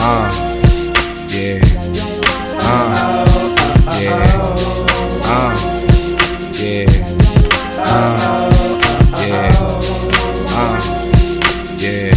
Yeah. Yeah. Yeah. Yeah.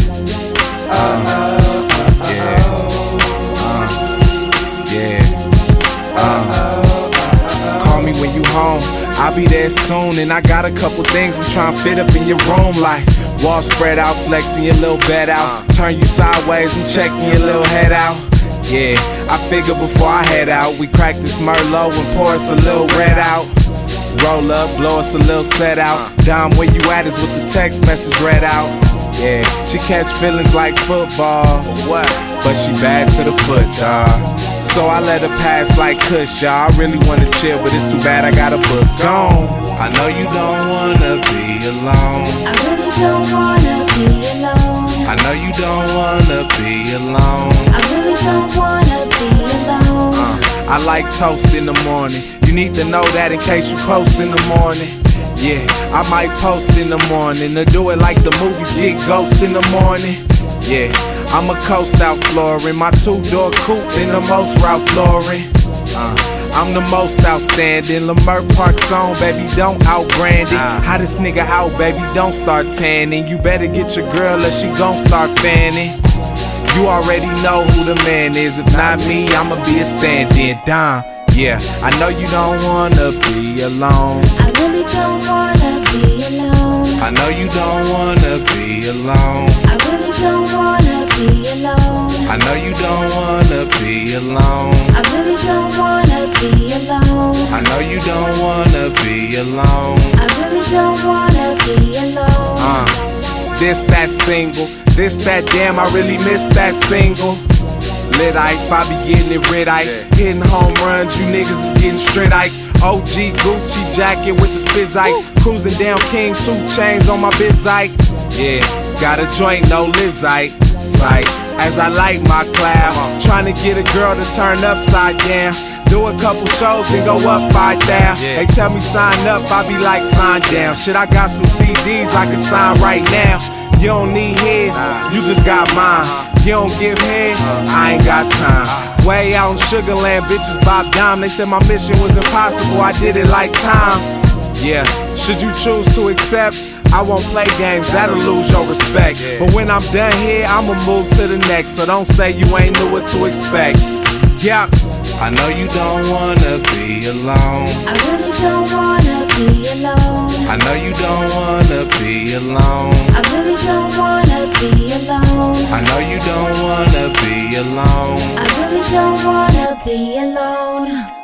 Call me when you home, I'll be there soon. And I got a couple things I'm trying to fit up in your room, like wall spread out, flexing your little bed out, turn you sideways and checking your little head out. Yeah, I figure before I head out, we crack this Merlot and pour us a little red out. Roll up, blow us a little set out. Dom, where you at is with the text message read out. Yeah, she catch feelings like football, what? But she bad to the foot, dawg. So I let her pass like Kush, y'all. I really wanna chill, but it's too bad I got a book gone. I know you don't wanna be alone. I really don't wanna be alone. I know you don't wanna be alone. I really don't wanna be alone. I like toast in the morning. You need to know that in case you post in the morning. Yeah, I might post in the morning, or do it like the movies, get ghost in the morning. Yeah, I'm a coast out flooring, my two-door coupe in the most Ralph Lauren. I'm the most outstanding, Lamert Park's on, baby, don't outbrand it. Hottest nigga out, baby, don't start tanning. You better get your girl or she gon' start fanning. You already know who the man is, if not me, I'ma be a stand-in. Dom, yeah, I know you don't wanna be alone. I really don't wanna be alone. I know you don't wanna be alone. I really don't wanna be alone. I know you don't wanna be alone. I really don't wanna be alone. I know you don't wanna be alone. I really don't wanna be alone. This that single, this that damn, I really miss that single. Lit Ike, I be getting it red Ike. Hitting home runs, you niggas is getting straight Ikes. OG Gucci jacket with the spizz Ike. Cruising down King, 2 chains on my biz Ike. Yeah, got a joint, no Liz Ike. Sight, as I light my cloud. Trying to get a girl to turn upside down. Do a couple shows, then go up 5 down. They tell me sign up, I be like sign down. Shit, I got some CDs I can sign right now. You don't need his, you just got mine. You don't give head, I ain't got time. Way out in Sugarland, bitches Bob Dom. They said my mission was impossible, I did it like time. Yeah, should you choose to accept, I won't play games, that'll lose your respect. But when I'm done here, I'ma move to the next. So don't say you ain't knew what to expect. Yeah, I know you don't wanna be alone. I really don't wanna be alone. I know you don't wanna be alone. I really don't wanna be alone. I know you don't wanna be alone. I really don't wanna be alone.